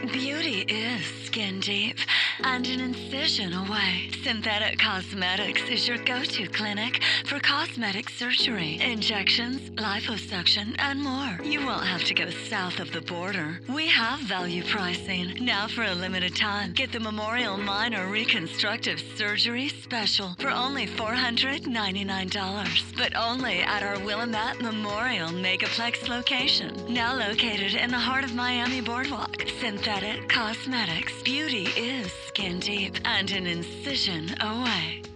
Beauty is skin deep and an incision away. Synthetic Cosmetics is your go-to clinic for cosmetic surgery, injections, liposuction, and more. You won't have to go south of the border. We have value pricing. Now for a limited time, get the Memorial Minor Reconstructive Surgery Special for only $499, but only at our Willamette Memorial Megaplex location, now located in the heart of Miami Boardwalk. Synthetic Cosmetics. Beauty is skin deep and an incision away.